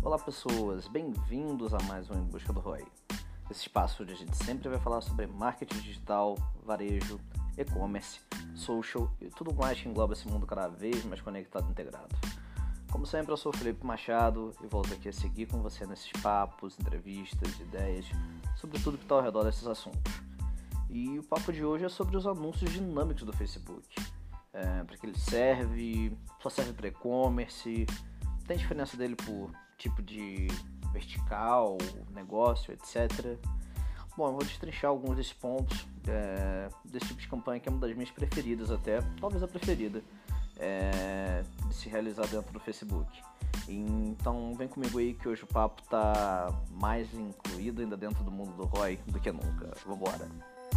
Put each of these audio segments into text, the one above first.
Olá pessoas, bem-vindos a mais um Em Busca do ROI. Esse espaço onde a gente sempre vai falar sobre marketing digital, varejo, e-commerce, social e tudo mais que engloba esse mundo cada vez mais conectado e integrado. Como sempre, eu sou o Felipe Machado e volto aqui a seguir com você nesses papos, entrevistas, ideias, sobre tudo que está ao redor desses assuntos. E o papo de hoje é sobre os anúncios dinâmicos do Facebook. Para que ele serve, só serve para e-commerce, tem diferença dele por tipo de vertical, negócio, etc. Bom, eu vou destrinchar alguns desses pontos desse tipo de campanha que é uma das minhas preferidas até, talvez a preferida de se realizar dentro do Facebook. Então vem comigo aí que hoje o papo está mais incluído ainda dentro do mundo do ROI do que nunca. Vambora!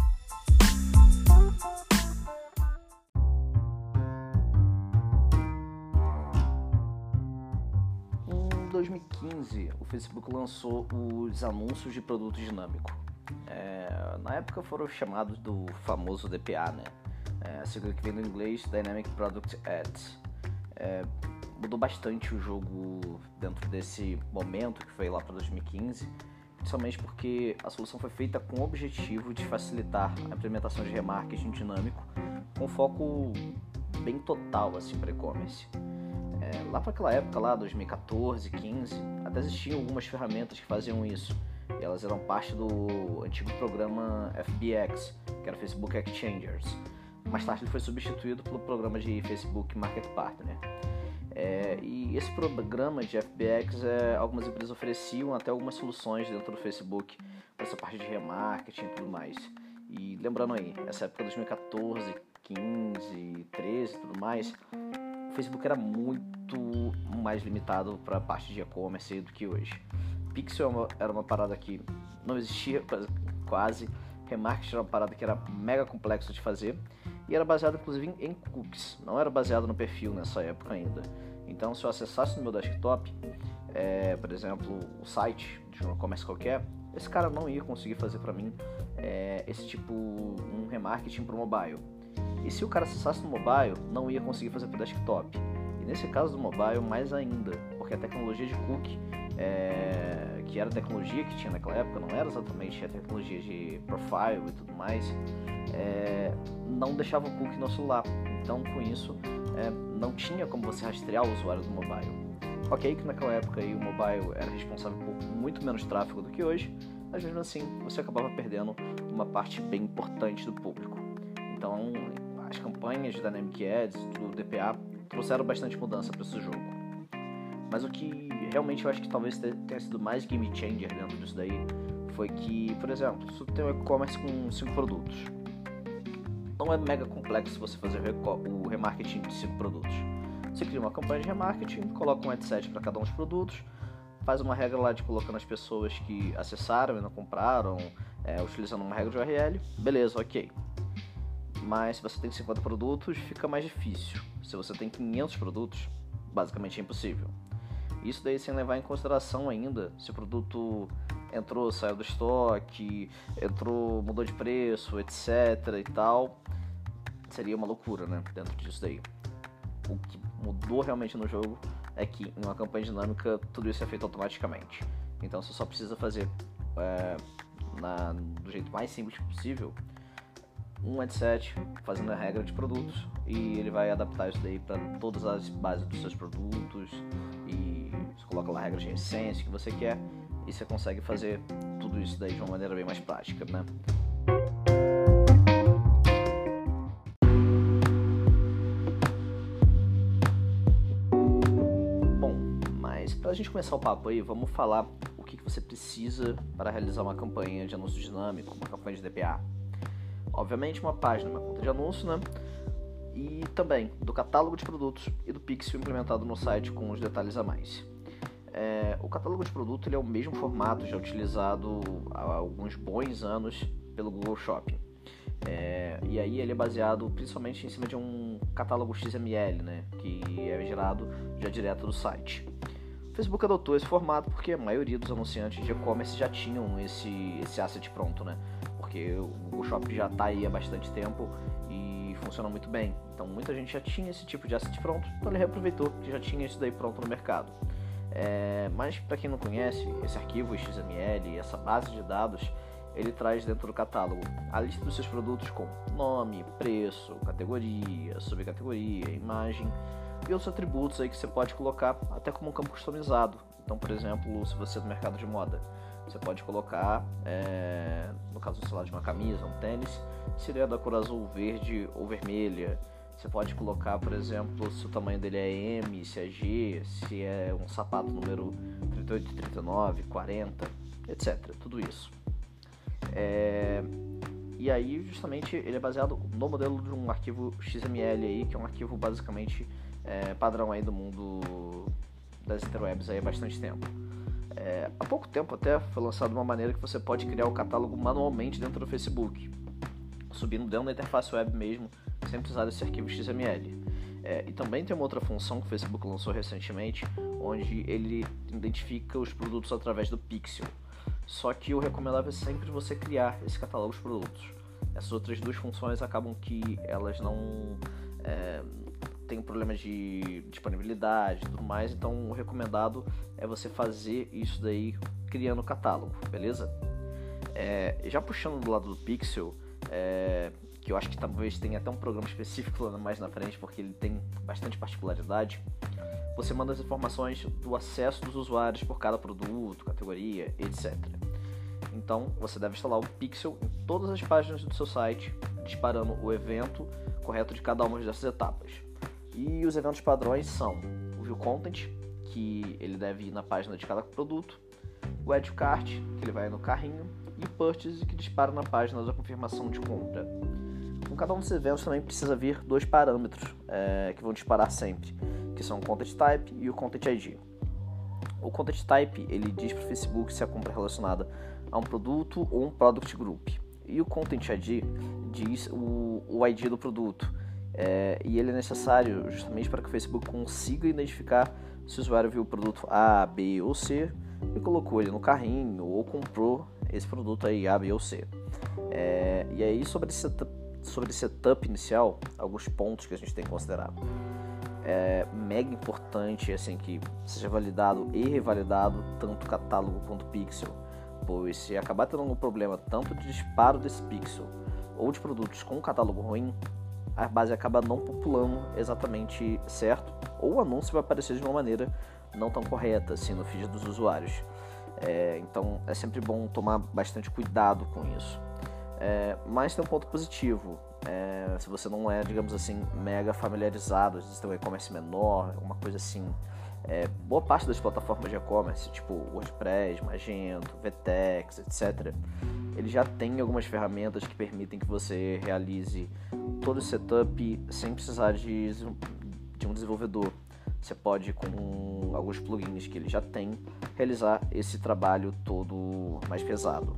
Em 2015, o Facebook lançou os anúncios de produto dinâmico. Na época foram chamados do famoso DPA, né? A sigla que vem do inglês, Dynamic Product Ads. Mudou bastante o jogo dentro desse momento, que foi lá para 2015, principalmente porque a solução foi feita com o objetivo de facilitar a implementação de remarketing dinâmico, com foco bem total assim, para e-commerce. Lá para aquela época, lá 2014, 2015, até existiam algumas ferramentas que faziam isso. E elas eram parte do antigo programa FBX, que era Facebook Exchangers. Mais tarde ele foi substituído pelo programa de Facebook Market Partner. E esse programa de FBX, algumas empresas ofereciam até algumas soluções dentro do Facebook para essa parte de remarketing e tudo mais. E lembrando aí, essa época 2014, 15, 13 e tudo mais, o Facebook era muito mais limitado para a parte de e-commerce do que hoje. Pixel era uma parada que não existia quase, remarketing era uma parada que era mega complexo de fazer e era baseado inclusive em cookies, não era baseado no perfil nessa época ainda. Então se eu acessasse no meu desktop, por exemplo, o site de um e-commerce qualquer, esse cara não ia conseguir fazer para mim esse tipo um remarketing para o mobile. E se o cara acessasse no mobile, não ia conseguir fazer para o desktop. E nesse caso do mobile, mais ainda, porque a tecnologia de cookie, que era a tecnologia que tinha naquela época, não era exatamente a tecnologia de profile e tudo mais, não deixava o cookie no celular. Então, com isso, não tinha como você rastrear o usuário do mobile. Ok, que naquela época aí, o mobile era responsável por muito menos tráfego do que hoje, mas mesmo assim, você acabava perdendo uma parte bem importante do público. Então, as campanhas de Dynamic Ads, do DPA, trouxeram bastante mudança para esse jogo. Mas o que realmente eu acho que talvez tenha sido mais game changer dentro disso daí foi que, por exemplo, se você tem um e-commerce com 5 produtos, não é mega complexo você fazer o remarketing de 5 produtos. Você cria uma campanha de remarketing, coloca um ad set para cada um dos produtos, faz uma regra lá de colocando as pessoas que acessaram e não compraram, utilizando uma regra de URL, beleza, ok. Mas se você tem 50 produtos, fica mais difícil. Se você tem 500 produtos, basicamente é impossível. Isso daí sem levar em consideração ainda se o produto entrou, saiu do estoque, mudou de preço, etc e tal. Seria uma loucura, né, dentro disso daí. O que mudou realmente no jogo é que em uma campanha dinâmica tudo isso é feito automaticamente. Então você só precisa fazer do jeito mais simples possível um ad set fazendo a regra de produtos e ele vai adaptar isso daí para todas as bases dos seus produtos e você coloca lá a regra de essência que você quer e você consegue fazer tudo isso daí de uma maneira bem mais prática, né? Bom, mas para a gente começar o papo aí, vamos falar o que você precisa para realizar uma campanha de anúncio dinâmico, uma campanha de DPA. Obviamente uma página, uma conta de anúncio, né? E também do catálogo de produtos e do pixel implementado no site com os detalhes a mais. O catálogo de produto ele é o mesmo formato já utilizado há alguns bons anos pelo Google Shopping. E aí ele é baseado principalmente em cima de um catálogo XML, né? Que é gerado já direto do site. O Facebook adotou esse formato porque a maioria dos anunciantes de e-commerce já tinham esse asset pronto, né? Porque o Google Shopping já está aí há bastante tempo e funciona muito bem. Então muita gente já tinha esse tipo de asset pronto, então ele reaproveitou que já tinha isso daí pronto no mercado. Mas para quem não conhece, esse arquivo XML, essa base de dados, ele traz dentro do catálogo a lista dos seus produtos com nome, preço, categoria, subcategoria, imagem e outros atributos aí que você pode colocar até como um campo customizado. Então, por exemplo, se você é do mercado de moda, você pode colocar, no caso sei lá, de uma camisa, um tênis, se ele é da cor azul, verde ou vermelha. Você pode colocar, por exemplo, se o tamanho dele é M, se é G, se é um sapato número 38, 39, 40, etc. Tudo isso. E aí, justamente, ele é baseado no modelo de um arquivo XML aí, que é um arquivo basicamente padrão aí do mundo das interwebs aí há bastante tempo. Há pouco tempo até foi lançada uma maneira que você pode criar o catálogo manualmente dentro do Facebook, subindo dentro da interface web mesmo, sem precisar desse arquivo XML. E também tem uma outra função que o Facebook lançou recentemente, onde ele identifica os produtos através do pixel. Só que o recomendável é sempre você criar esse catálogo de produtos. Essas outras duas funções acabam que elas não têm problemas de disponibilidade e tudo mais, então o recomendado é você fazer isso daí criando o catálogo, beleza? Já puxando do lado do pixel, que eu acho que talvez tenha até um programa específico lá mais na frente, porque ele tem bastante particularidade. Você manda as informações do acesso dos usuários por cada produto, categoria, etc. Então, você deve instalar o Pixel em todas as páginas do seu site, disparando o evento correto de cada uma dessas etapas. E os eventos padrões são o View Content, que ele deve ir na página de cada produto, o Add to Cart, que ele vai no carrinho, e o Purchase, que dispara na página da confirmação de compra. Com cada um desses eventos também precisa vir dois parâmetros que vão disparar sempre, que são o Content Type e o Content ID. O Content Type, ele diz para o Facebook se a compra é relacionada a um produto ou um Product Group. E o Content ID diz o ID do produto. E ele é necessário justamente para que o Facebook consiga identificar se o usuário viu o produto A, B ou C e colocou ele no carrinho ou comprou esse produto aí A, B ou C. E aí sobre setup inicial, alguns pontos que a gente tem que considerar. É mega importante assim, que seja validado e revalidado tanto o catálogo quanto o pixel, pois se acabar tendo algum problema tanto de disparo desse pixel ou de produtos com um catálogo ruim, a base acaba não populando exatamente certo, ou o anúncio vai aparecer de uma maneira não tão correta assim no feed dos usuários. Então é sempre bom tomar bastante cuidado com isso. Mas tem um ponto positivo. Se você não é, digamos assim, mega familiarizado, às vezes tem um e-commerce menor, uma coisa assim, boa parte das plataformas de e-commerce, tipo WordPress, Magento, Vtex, etc., ele já tem algumas ferramentas que permitem que você realize todo o setup sem precisar de um desenvolvedor. Você pode, com alguns plugins que ele já tem, realizar esse trabalho todo mais pesado.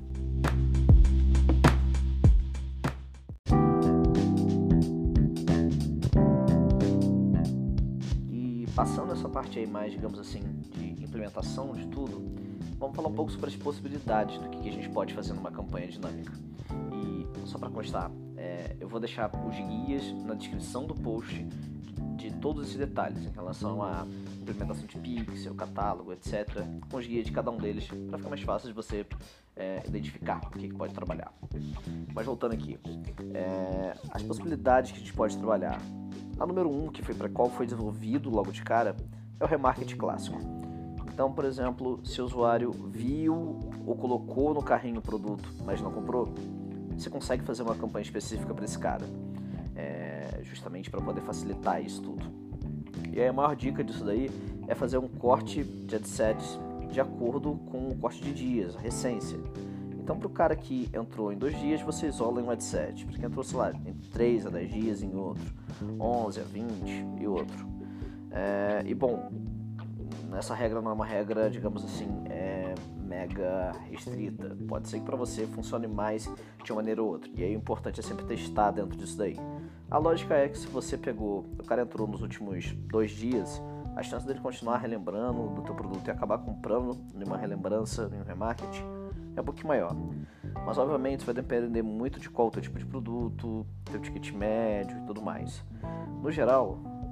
Passando essa parte aí mais, digamos assim, de implementação de tudo, vamos falar um pouco sobre as possibilidades do que a gente pode fazer numa campanha dinâmica. E só para constar, eu vou deixar os guias na descrição do post de todos esses detalhes em relação à implementação de pixel, catálogo, etc., com os guias de cada um deles, para ficar mais fácil de você identificar o que pode trabalhar. Mas voltando aqui, as possibilidades que a gente pode trabalhar. A número 1, que foi para qual foi desenvolvido logo de cara, é o remarketing clássico. Então, por exemplo, se o usuário viu ou colocou no carrinho o produto, mas não comprou, você consegue fazer uma campanha específica para esse cara, justamente para poder facilitar isso tudo. E aí a maior dica disso daí é fazer um corte de adsets de acordo com o corte de dias, a recência. Então, para o cara que entrou em 2 dias, você isola em um adset. Para quem entrou, sei lá, entre 3 a 10 dias em outro, 11 a 20 e outro. E bom, essa regra não é uma regra, digamos assim, mega restrita. Pode ser que para você funcione mais de uma maneira ou outra. E aí o importante é sempre testar dentro disso daí. A lógica é que se você o cara entrou nos últimos 2 dias, a chance dele continuar relembrando do teu produto e acabar comprando numa relembrança, em um remarketing, é um pouquinho maior. Mas obviamente isso vai depender muito de qual o teu tipo de produto, teu ticket médio e tudo mais. No geral,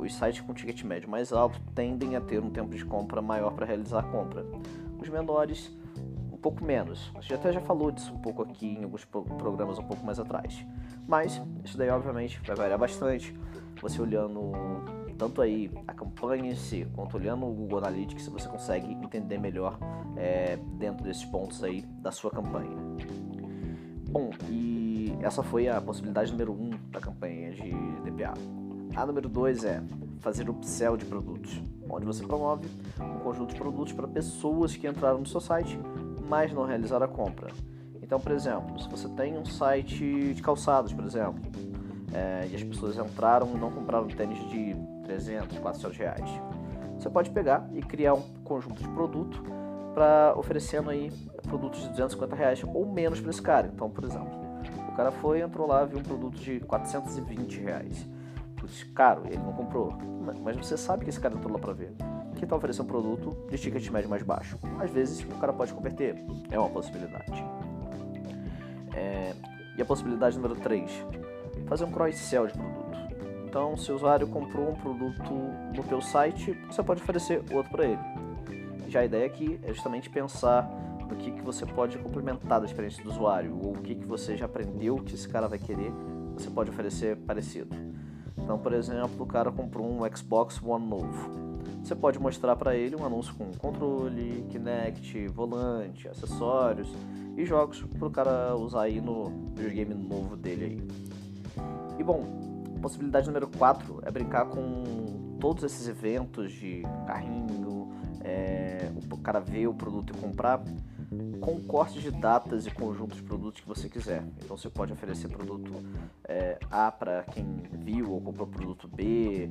os sites com ticket médio mais alto tendem a ter um tempo de compra maior para realizar a compra. Os menores, um pouco menos. A gente até já falou disso um pouco aqui em alguns programas um pouco mais atrás. Mas isso daí obviamente vai variar bastante. Você olhando tanto aí a campanha em si, quanto olhando o Google Analytics, você consegue entender melhor dentro desses pontos aí da sua campanha. Bom, e essa foi a possibilidade número 1 da campanha de DPA. A número 2 é fazer upsell de produtos, onde você promove um conjunto de produtos para pessoas que entraram no seu site, mas não realizaram a compra. Então, por exemplo, se você tem um site de calçados, por exemplo, e as pessoas entraram e não compraram tênis de 300, 400 reais, você pode pegar e criar um conjunto de produto para oferecendo aí produtos de 250 reais ou menos para esse cara. Então, por exemplo, o cara entrou lá, viu um produto de 420 reais. Putz, caro, ele não comprou. Mas você sabe que esse cara entrou lá para ver. Que tal oferecer um produto de ticket médio mais baixo? Às vezes o cara pode converter. É uma possibilidade. E a possibilidade número 3, fazer um cross-sell de produto. Então, se o usuário comprou um produto no teu site, você pode oferecer outro para ele. Já a ideia aqui é justamente pensar no que você pode complementar da experiência do usuário, ou o que você já aprendeu que esse cara vai querer, você pode oferecer parecido. Então, por exemplo, o cara comprou um Xbox One novo. Você pode mostrar para ele um anúncio com controle, Kinect, volante, acessórios e jogos para o cara usar aí no videogame novo dele aí. E bom, possibilidade número 4 é brincar com todos esses eventos de carrinho, o cara ver o produto e comprar, com cortes de datas e conjuntos de produtos que você quiser. Então você pode oferecer produto A para quem viu ou comprou produto B,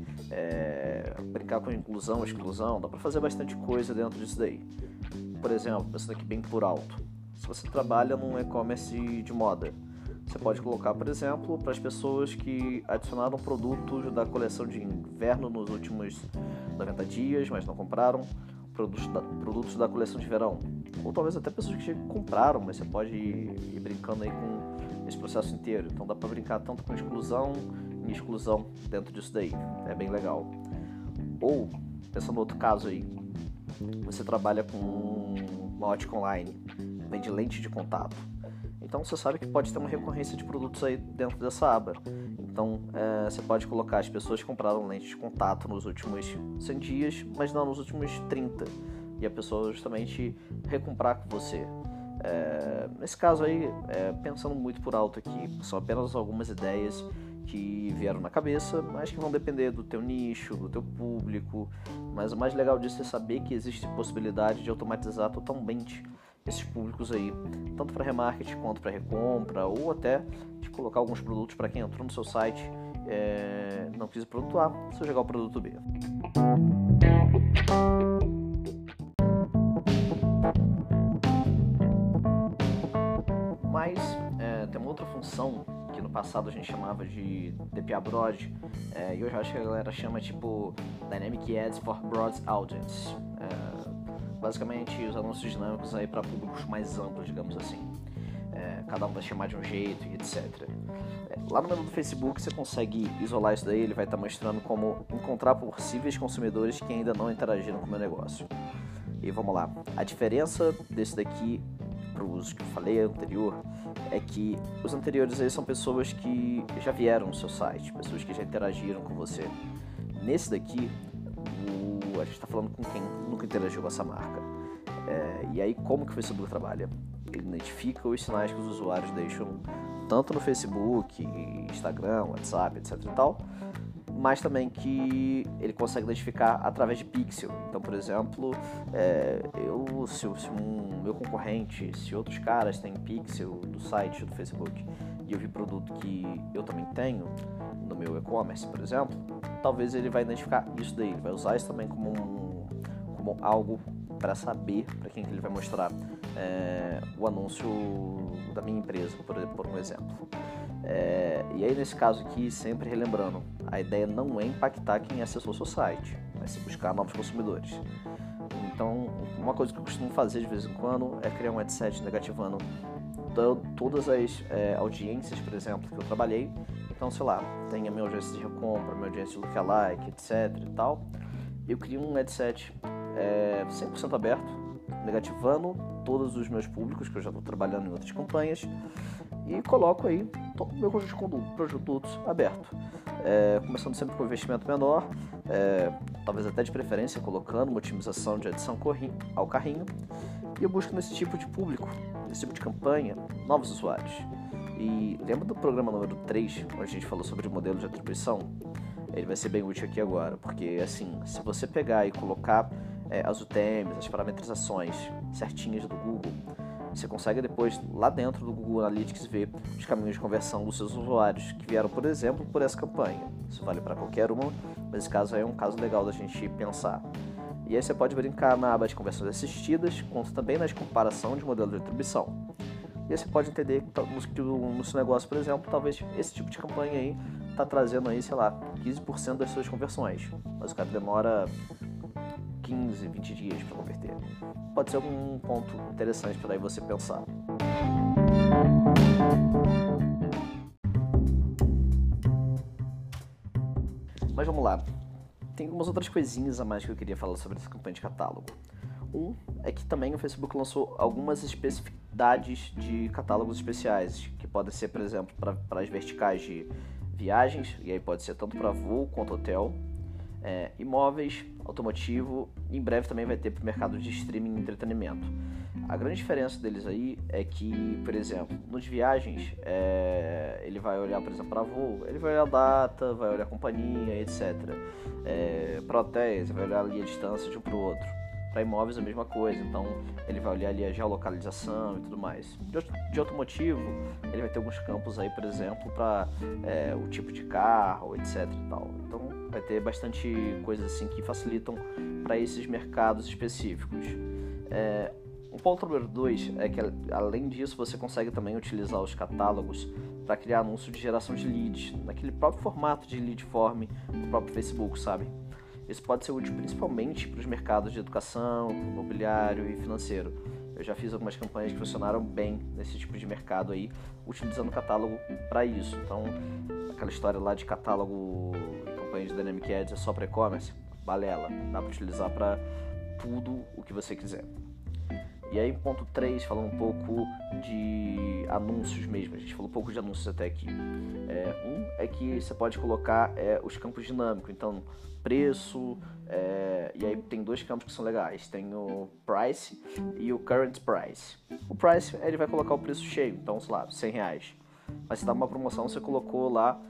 brincar com inclusão, exclusão, dá para fazer bastante coisa dentro disso daí. Por exemplo, pensando aqui bem por alto, se você trabalha num e-commerce de moda, você pode colocar, por exemplo, para as pessoas que adicionaram produtos da coleção de inverno nos últimos 90 dias, mas não compraram, produtos da coleção de verão. Ou talvez até pessoas que já compraram, mas você pode ir brincando aí com esse processo inteiro. Então dá para brincar tanto com inclusão e exclusão dentro disso daí. É bem legal. Ou, pensando no outro caso aí, você trabalha com uma ótica online, vende lente de contato. Então você sabe que pode ter uma recorrência de produtos aí dentro dessa aba. Então você pode colocar as pessoas que compraram lente de contato nos últimos 100 dias, mas não nos últimos 30. E a pessoa justamente recomprar com você. Nesse caso aí, pensando muito por alto aqui, são apenas algumas ideias que vieram na cabeça, mas que vão depender do teu nicho, do teu público. Mas o mais legal disso é saber que existe possibilidade de automatizar totalmente esses públicos aí, tanto para remarketing quanto para recompra, ou até de colocar alguns produtos para quem entrou no seu site, não quis o produto A, só jogar o produto B. Mas tem uma outra função que no passado a gente chamava de DPA Broad, e hoje eu acho que a galera chama tipo Dynamic Ads for Broad Audience. Basicamente os anúncios dinâmicos aí para públicos mais amplos, digamos assim. Cada um vai chamar de um jeito e etc. Lá no menu do Facebook você consegue isolar isso daí, ele vai estar mostrando como encontrar possíveis consumidores que ainda não interagiram com o meu negócio. E vamos lá, a diferença desse daqui para os que eu falei anterior é que os anteriores aí são pessoas que já vieram no seu site, pessoas que já interagiram com você. Nesse daqui, a gente está falando com quem nunca interagiu com essa marca. E aí como que o Facebook trabalha? Ele identifica os sinais que os usuários deixam tanto no Facebook, Instagram, WhatsApp, etc e tal, mas também que ele consegue identificar através de pixel. Então, por exemplo, se meu concorrente, se outros caras têm pixel do site do Facebook e eu vi produto que eu também tenho no meu e-commerce, por exemplo, talvez ele vai identificar isso daí, ele vai usar isso também como algo para saber para quem que ele vai mostrar o anúncio da minha empresa, por um exemplo. E aí nesse caso aqui, sempre relembrando, a ideia não é impactar quem acessou o seu site, mas sim buscar novos consumidores. Então, uma coisa que eu costumo fazer de vez em quando é criar um headset negativando todas as audiências, por exemplo, que eu trabalhei, Então, sei lá, tem a minha audiência de recompra, a minha audiência de lookalike, etc e tal. Eu crio um headset 100% aberto, negativando todos os meus públicos, que eu já estou trabalhando em outras campanhas, e coloco aí todo o meu conjunto de produtos aberto. Começando sempre com um investimento menor, talvez até de preferência colocando uma otimização de adição ao carrinho, e eu busco nesse tipo de público, nesse tipo de campanha, novos usuários. E lembra do programa número 3, onde a gente falou sobre o modelo de atribuição? Ele vai ser bem útil aqui agora, porque assim, se você pegar e colocar as UTMs, as parametrizações certinhas do Google, você consegue depois, lá dentro do Google Analytics, ver os caminhos de conversão dos seus usuários que vieram, por exemplo, por essa campanha. Isso vale para qualquer uma, mas esse caso aí é um caso legal da gente pensar. E aí você pode brincar na aba de conversões assistidas, quanto também na comparação de modelo de atribuição. E aí você pode entender que no seu negócio, por exemplo, talvez esse tipo de campanha aí está trazendo aí, sei lá, 15% das suas conversões, mas o cara demora 15, 20 dias para converter. Pode ser algum ponto interessante para aí você pensar. Mas vamos lá. Tem algumas outras coisinhas a mais que eu queria falar sobre essa campanha de catálogo. Um é que também o Facebook lançou algumas especificidades de catálogos especiais, que podem ser, por exemplo, para as verticais de viagens, e aí pode ser tanto para voo quanto hotel, imóveis, automotivo, e em breve também vai ter para o mercado de streaming e entretenimento. A grande diferença deles aí é que, por exemplo, nos viagens, ele vai olhar, por exemplo, para voo, ele vai olhar a data, vai olhar a companhia, etc. Para hotéis, ele vai olhar ali a distância de um para o outro. Para imóveis a mesma coisa, então ele vai olhar ali a geolocalização e tudo mais. De automotivo, ele vai ter alguns campos aí, por exemplo, para o tipo de carro, etc e tal. Então vai ter bastante coisas assim que facilitam para esses mercados específicos. O ponto número 2 é que, além disso, você consegue também utilizar os catálogos para criar anúncio de geração de leads, naquele próprio formato de lead form do próprio Facebook, sabe? Isso pode ser útil principalmente para os mercados de educação, imobiliário e financeiro. Eu já fiz algumas campanhas que funcionaram bem nesse tipo de mercado aí, utilizando o catálogo para isso. Então, aquela história lá de catálogo e campanha de Dynamic Ads é só para e-commerce, balela, dá para utilizar para tudo o que você quiser. E aí, ponto 3, falando um pouco de anúncios mesmo. A gente falou um pouco de anúncios até aqui. Um é que você pode colocar os campos dinâmicos. Então, preço, e aí tem dois campos que são legais. Tem o price e o current price. O price, ele vai colocar o preço cheio. Então, sei lá, R$100. Mas se dá uma promoção, você colocou lá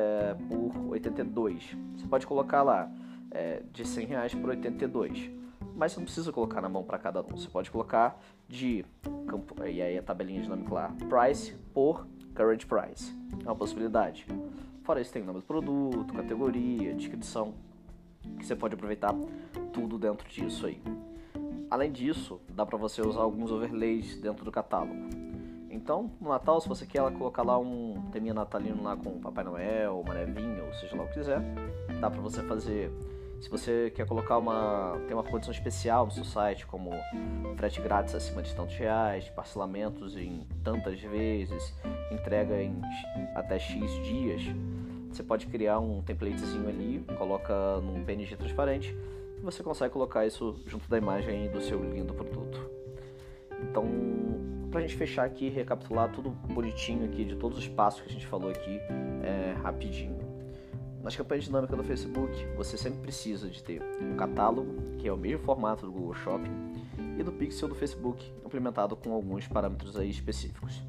por 82. Você pode colocar lá de R$100 por 82. Mas você não precisa colocar na mão para cada anúncio. Você pode colocar de campo, e aí a tabelinha dinâmica lá, price por current price. É uma possibilidade. Fora isso, tem o nome do produto, categoria, descrição, que você pode aproveitar tudo dentro disso aí. Além disso, dá para você usar alguns overlays dentro do catálogo. Então, no Natal, se você quer colocar lá um teminha natalino lá com Papai Noel, uma nevinha, ou seja lá o que quiser, dá para você fazer. Se você quer colocar tem uma condição especial no seu site, como frete grátis acima de tantos reais, parcelamentos em tantas vezes, entrega em até X dias, você pode criar um templatezinho ali, coloca num PNG transparente e você consegue colocar isso junto da imagem do seu lindo produto. Então, pra gente fechar aqui e recapitular tudo bonitinho aqui, de todos os passos que a gente falou aqui, rapidinho. Nas campanhas dinâmicas do Facebook, você sempre precisa de ter um catálogo, que é o mesmo formato do Google Shopping, e do pixel do Facebook, implementado com alguns parâmetros aí específicos.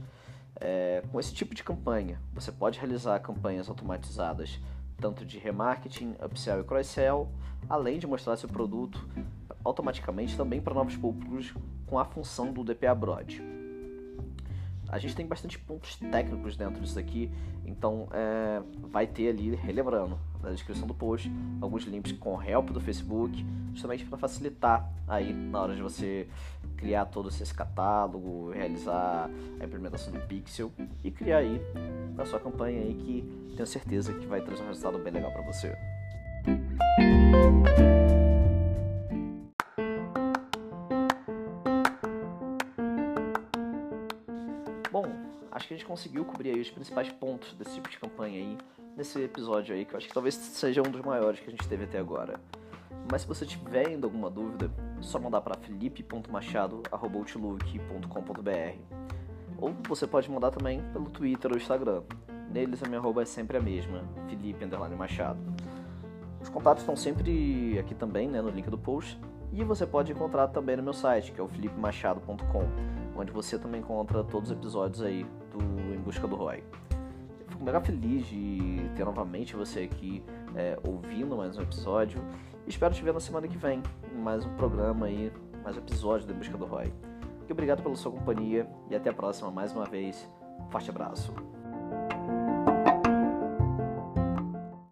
Com esse tipo de campanha, você pode realizar campanhas automatizadas, tanto de remarketing, upsell e cross-sell, além de mostrar seu produto automaticamente também para novos públicos com a função do DPA Broad. A gente tem bastante pontos técnicos dentro disso aqui, então vai ter ali, relembrando, na descrição do post, alguns links com o help do Facebook, justamente para facilitar aí na hora de você criar todo esse catálogo, realizar a implementação do Pixel e criar aí a sua campanha aí, que tenho certeza que vai trazer um resultado bem legal para você. Bom, acho que a gente conseguiu cobrir aí os principais pontos desse tipo de campanha aí, nesse episódio aí, que eu acho que talvez seja um dos maiores que a gente teve até agora. Mas se você tiver ainda alguma dúvida, é só mandar para felipe.machado@outlook.com.br. Ou você pode mandar também pelo Twitter ou Instagram. Neles a minha arroba é sempre a mesma, Felipe_Machado. Os contatos estão sempre aqui também, né, no link do post. E você pode encontrar também no meu site, que é o felipemachado.com, onde você também encontra todos os episódios aí do Em Busca do Roy. Eu fico mega feliz de ter novamente você aqui ouvindo mais um episódio. Espero te ver na semana que vem, mais um programa aí, mais um episódio do Em Busca do Roy. Muito obrigado pela sua companhia e até a próxima mais uma vez. Forte abraço.